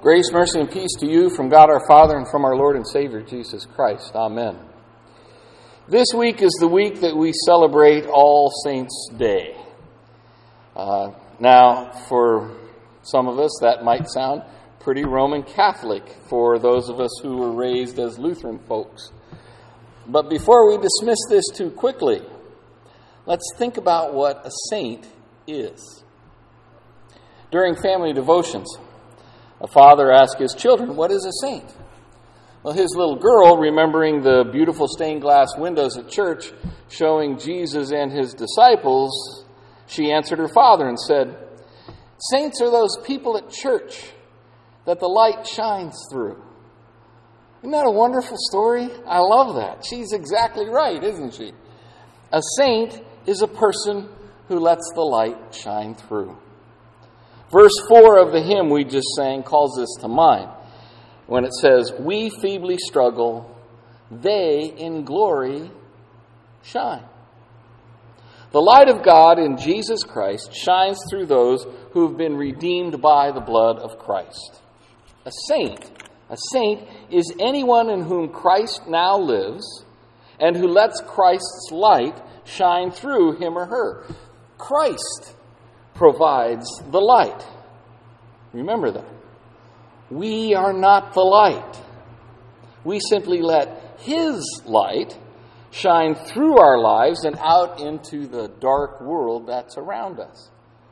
Grace, mercy, and peace to you from God our Father and from our Lord and Savior, Jesus Christ. Amen. This week is the week that we celebrate All Saints' Day. Now, for some of us, that might sound pretty Roman Catholic for those of us who were raised as Lutheran folks. But before we dismiss this too quickly, let's think about what a saint is. During family devotions, a father asked his children, "What is a saint?" Well, his little girl, remembering the beautiful stained glass windows at church showing Jesus and his disciples, she answered her father and said, "Saints are those people at church that the light shines through." Isn't that a wonderful story? I love that. She's exactly right, isn't she? A saint is a person who lets the light shine through. Verse 4 of the hymn we just sang calls this to mind when it says, "We feebly struggle, they in glory shine." The light of God in Jesus Christ shines through those who have been redeemed by the blood of Christ. A saint is anyone in whom Christ now lives and who lets Christ's light shine through him or her. Christ provides the light. Remember that. We are not the light. We simply let His light shine through our lives and out into the dark world that's around us.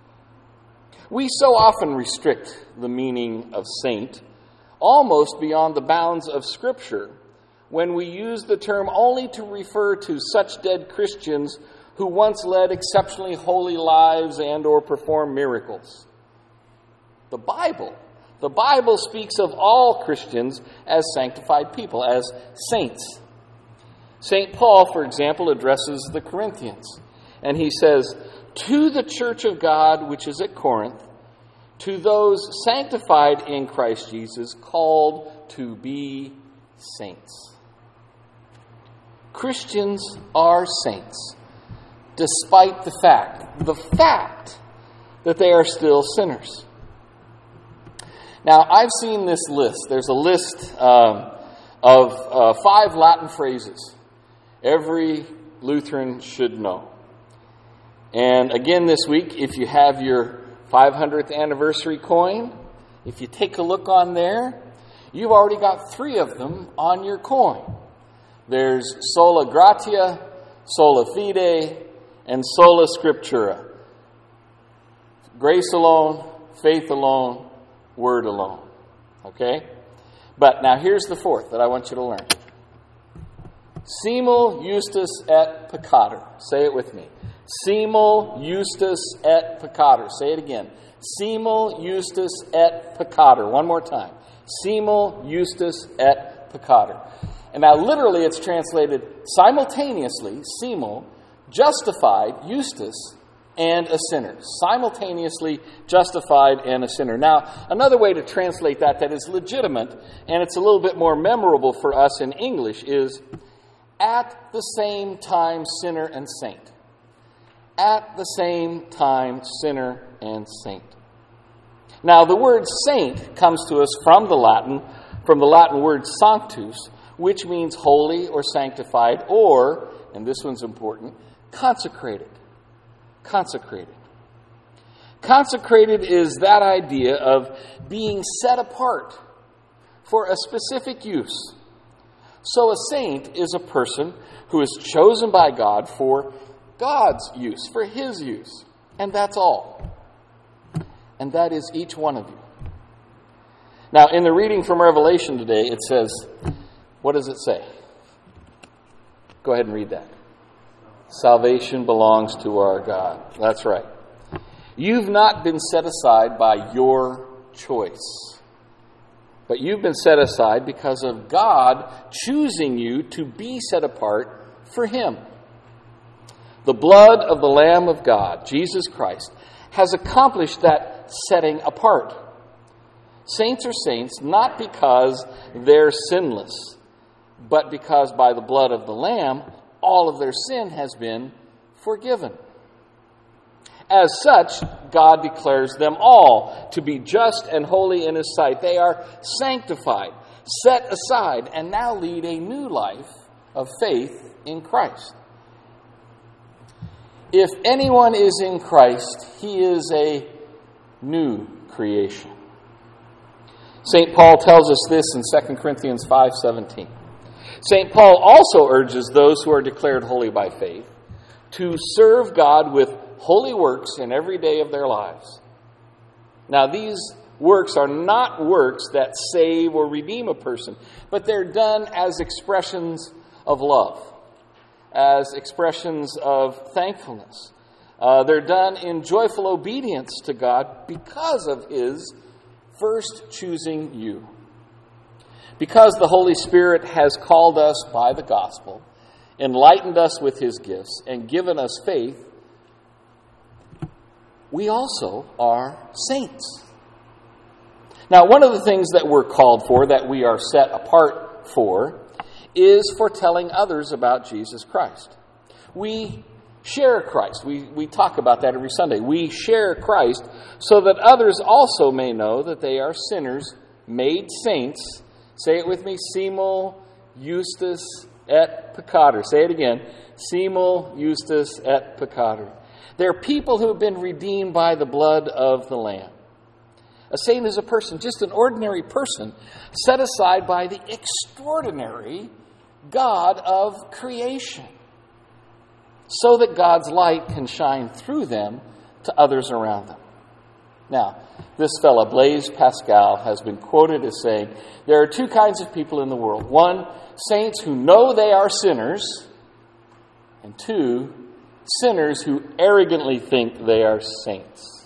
We so often restrict the meaning of saint almost beyond the bounds of Scripture when we use the term only to refer to such dead Christians who once led exceptionally holy lives and or performed miracles. The Bible speaks of all Christians as sanctified people, as saints. St. Paul, for example, addresses the Corinthians, and he says, "To the church of God which is at Corinth, to those sanctified in Christ Jesus, called to be saints." Christians are saints, despite the fact that they are still sinners. Now, I've seen this list. There's a list of 5 Latin phrases every Lutheran should know. And again this week, if you have your 500th anniversary coin, if you take a look on there, you've already got 3 of them on your coin. There's sola gratia, sola fide, and sola scriptura. Grace alone, faith alone, word alone. Okay? But now here's the 4th that I want you to learn. Simul justus et peccator. Say it with me. Simul justus et peccator. Say it again. Simul justus et peccator. One more time. Simul justus et peccator. And now literally it's translated simultaneously, simul, justified, justus, and a sinner. Simultaneously justified and a sinner. Now, another way to translate that is legitimate, and it's a little bit more memorable for us in English, is at the same time sinner and saint. At the same time sinner and saint. Now, the word saint comes to us from the Latin word sanctus, which means holy or sanctified, or, and this one's important, consecrated. Consecrated. Consecrated is that idea of being set apart for a specific use. So a saint is a person who is chosen by God for God's use, for His use. And that's all. And that is each one of you. Now, in the reading from Revelation today, it says, what does it say? Go ahead and read that. Salvation belongs to our God. That's right. You've not been set aside by your choice, but you've been set aside because of God choosing you to be set apart for Him. The blood of the Lamb of God, Jesus Christ, has accomplished that setting apart. Saints are saints not because they're sinless, but because by the blood of the Lamb, all of their sin has been forgiven. As such, God declares them all to be just and holy in His sight. They are sanctified, set aside, and now lead a new life of faith in Christ. If anyone is in Christ, he is a new creation. St. Paul tells us this in 2 Corinthians 5:17. St. Paul also urges those who are declared holy by faith to serve God with holy works in every day of their lives. Now, these works are not works that save or redeem a person, but they're done as expressions of love, as expressions of thankfulness. They're done in joyful obedience to God because of His first choosing you. Because the Holy Spirit has called us by the gospel, enlightened us with His gifts, and given us faith, we also are saints. Now, one of the things that we're called for, that we are set apart for, is for telling others about Jesus Christ. We share Christ. We talk about that every Sunday. We share Christ so that others also may know that they are sinners made saints. Say it with me, simul justus et peccator. Say it again, simul justus et peccator. They're people who have been redeemed by the blood of the Lamb. A saint is a person, just an ordinary person, set aside by the extraordinary God of creation, so that God's light can shine through them to others around them. Now, this fellow, Blaise Pascal, has been quoted as saying, there are two kinds of people in the world. One, saints who know they are sinners, and two, sinners who arrogantly think they are saints.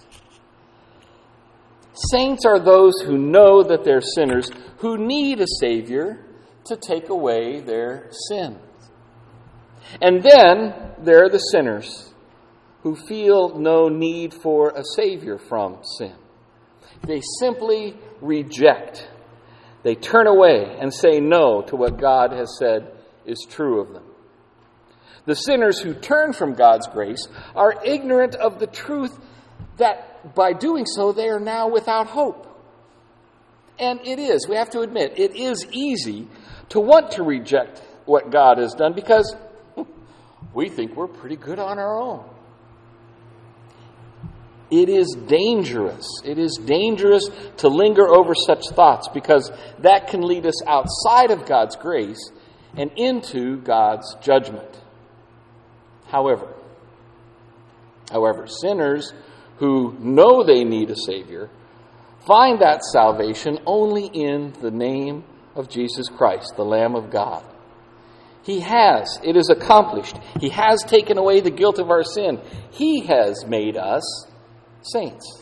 Saints are those who know that they're sinners, who need a Savior to take away their sins. And then there are the sinners who feel no need for a Savior from sin. They simply reject. They turn away and say no to what God has said is true of them. The sinners who turn from God's grace are ignorant of the truth that by doing so they are now without hope. And it is, we have to admit, it is easy to want to reject what God has done because we think we're pretty good on our own. It is dangerous. It is dangerous to linger over such thoughts because that can lead us outside of God's grace and into God's judgment. However, sinners who know they need a Savior find that salvation only in the name of Jesus Christ, the Lamb of God. It is accomplished. He has taken away the guilt of our sin. He has made us saints.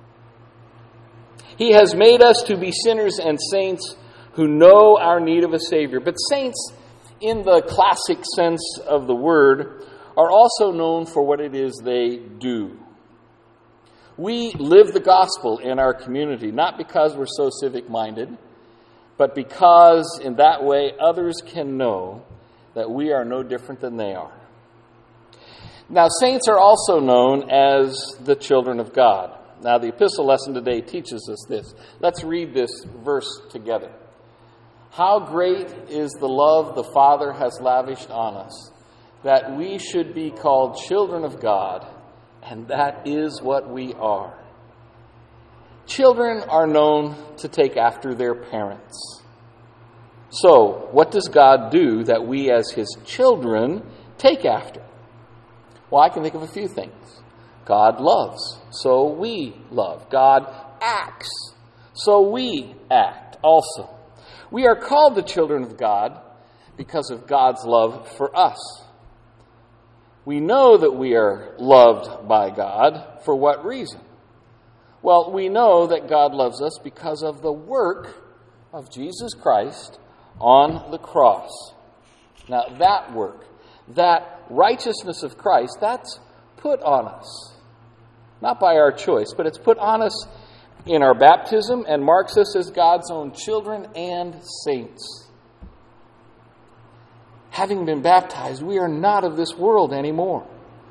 He has made us to be sinners and saints who know our need of a Savior. But saints, in the classic sense of the word, are also known for what it is they do. We live the gospel in our community, not because we're so civic-minded, but because in that way others can know that we are no different than they are. Now, saints are also known as the children of God. Now, the epistle lesson today teaches us this. Let's read this verse together. How great is the love the Father has lavished on us, that we should be called children of God, and that is what we are. Children are known to take after their parents. So, what does God do that we as His children take after? Well, I can think of a few things. God loves, so we love. God acts, so we act also. We are called the children of God because of God's love for us. We know that we are loved by God. For what reason? Well, we know that God loves us because of the work of Jesus Christ on the cross. Now, that work, that righteousness of Christ, that's put on us. Not by our choice, but it's put on us in our baptism and marks us as God's own children and saints. Having been baptized, we are not of this world anymore.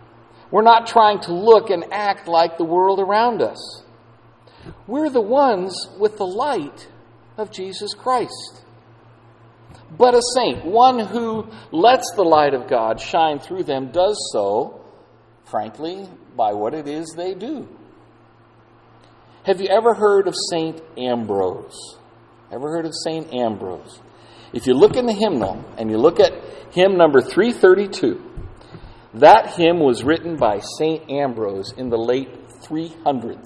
We're not trying to look and act like the world around us. We're the ones with the light of Jesus Christ. But a saint, one who lets the light of God shine through them, does so, frankly, by what it is they do. Have you ever heard of St. Ambrose? Ever heard of St. Ambrose? If you look in the hymnal and you look at hymn number 332, that hymn was written by St. Ambrose in the late 300s.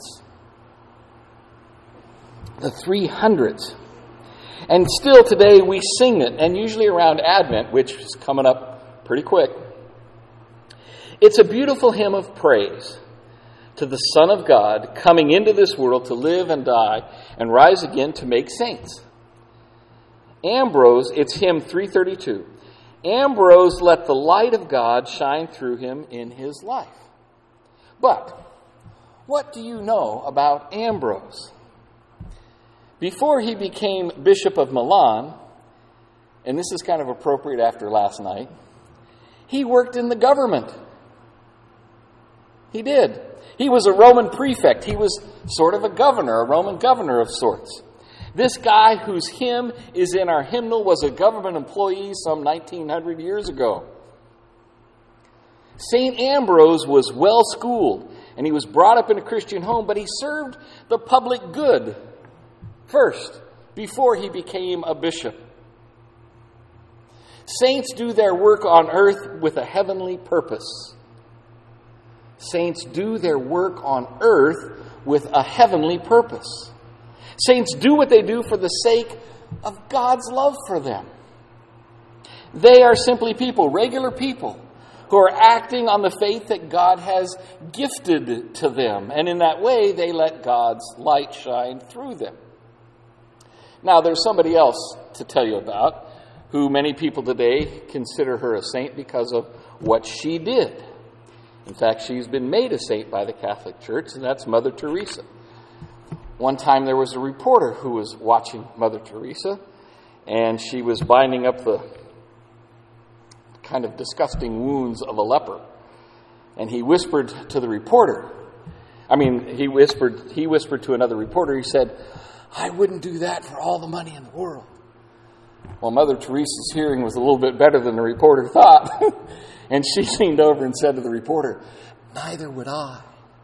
The 300s. And still today we sing it, and usually around Advent, which is coming up pretty quick. It's a beautiful hymn of praise to the Son of God coming into this world to live and die and rise again to make saints. Ambrose, it's hymn 332. Ambrose let the light of God shine through him in his life. But what do you know about Ambrose? Before he became Bishop of Milan, and this is kind of appropriate after last night, he worked in the government. He did. He was a Roman prefect. He was sort of a governor, a Roman governor of sorts. This guy whose hymn is in our hymnal was a government employee some 1900 years ago. St. Ambrose was well schooled, and he was brought up in a Christian home, but he served the public good first, before he became a bishop. Saints do their work on earth with a heavenly purpose. Saints do their work on earth with a heavenly purpose. Saints do what they do for the sake of God's love for them. They are simply people, regular people, who are acting on the faith that God has gifted to them. And in that way, they let God's light shine through them. Now, there's somebody else to tell you about, who many people today consider her a saint because of what she did. In fact, she's been made a saint by the Catholic Church, and that's Mother Teresa. One time there was a reporter who was watching Mother Teresa, and she was binding up the kind of disgusting wounds of a leper. And he whispered to the reporter, he whispered to another reporter, he said, "I wouldn't do that for all the money in the world." Well, Mother Teresa's hearing was a little bit better than the reporter thought. And she leaned over and said to the reporter, "Neither would I.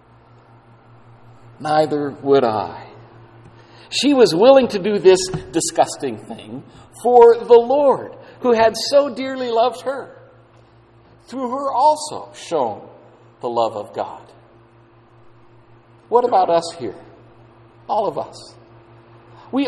Neither would I." She was willing to do this disgusting thing for the Lord, who had so dearly loved her. Through her also shown the love of God. What about us here? All of us. We're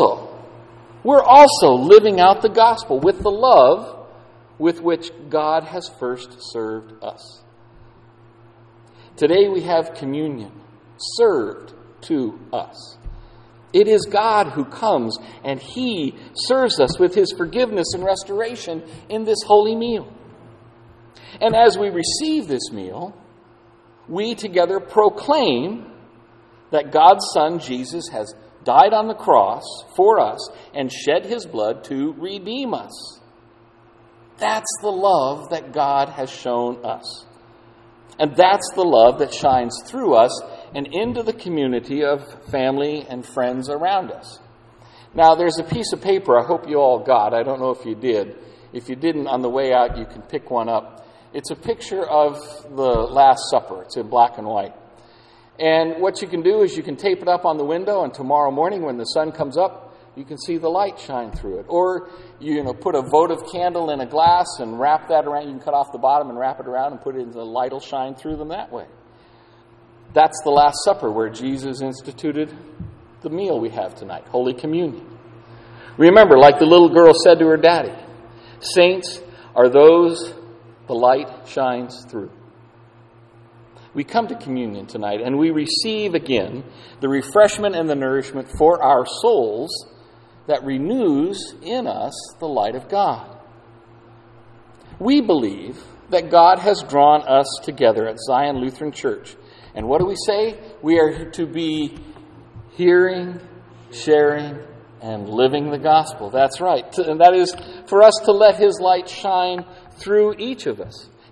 also living out the gospel with the love with which God has first served us. Today we have communion served to us. It is God who comes and He serves us with His forgiveness and restoration in this holy meal. And as we receive this meal, we together proclaim that God's Son, Jesus, has died on the cross for us and shed His blood to redeem us. That's the love that God has shown us. And that's the love that shines through us and into the community of family and friends around us. Now, there's a piece of paper I hope you all got. I don't know if you did. If you didn't, on the way out, you can pick one up. It's a picture of the Last Supper. It's in black and white. And what you can do is you can tape it up on the window, and tomorrow morning when the sun comes up, you can see the light shine through it. Or, put a votive candle in a glass and wrap that around. You can cut off the bottom and wrap it around and put it in, the light will shine through them that way. That's the Last Supper, where Jesus instituted the meal we have tonight, Holy Communion. Remember, like the little girl said to her daddy, saints are those the light shines through. We come to communion tonight and we receive again the refreshment and the nourishment for our souls that renews in us the light of God. We believe that God has drawn us together at Zion Lutheran Church. And what do we say? We are to be hearing, sharing, and living the gospel. That's right. And that is for us to let His light shine through each of us.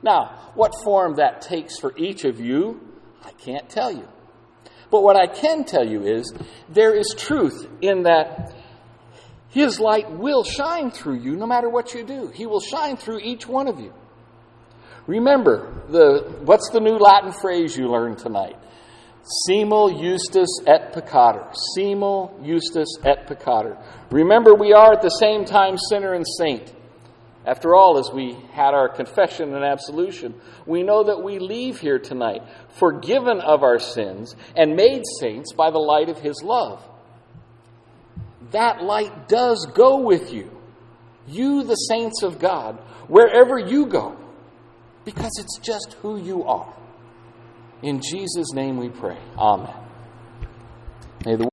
Now, what form that takes for each of you, I can't tell you. But what I can tell you is there is truth in that His light will shine through you no matter what you do. He will shine through each one of you. Remember, what's the new Latin phrase you learned tonight? Simul justus et peccator. Simul justus et peccator. Remember, we are at the same time sinner and saint. After all, as we had our confession and absolution, we know that we leave here tonight forgiven of our sins and made saints by the light of His love. That light does go with you, the saints of God, wherever you go, because it's just who you are. In Jesus' name we pray. Amen. May the